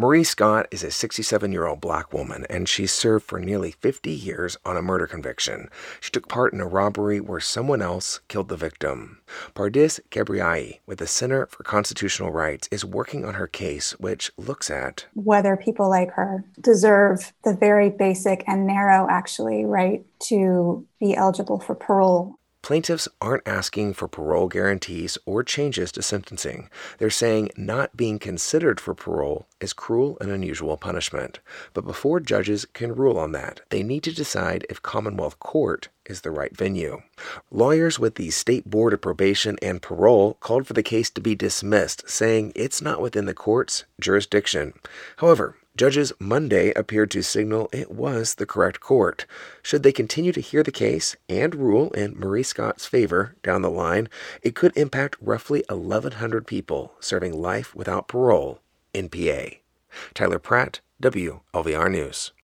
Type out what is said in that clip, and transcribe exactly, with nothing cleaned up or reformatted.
Marie Scott is a sixty-seven-year-old black woman, and she served for nearly fifty years on a murder conviction. She took part in a robbery where someone else killed the victim. Pardis Gebriahi, with the Center for Constitutional Rights, is working on her case, which looks at whether people like her deserve the very basic and narrow, actually, right to be eligible for parole. Plaintiffs aren't asking for parole guarantees or changes to sentencing. They're saying not being considered for parole is cruel and unusual punishment. But before judges can rule on that, they need to decide if Commonwealth Court is the right venue. Lawyers with the State Board of Probation and Parole called for the case to be dismissed, saying it's not within the court's jurisdiction. However, judges Monday appeared to signal it was the correct court. Should they continue to hear the case and rule in Marie Scott's favor down the line, it could impact roughly eleven hundred people serving life without parole in P A. Tyler Pratt, W L V R News.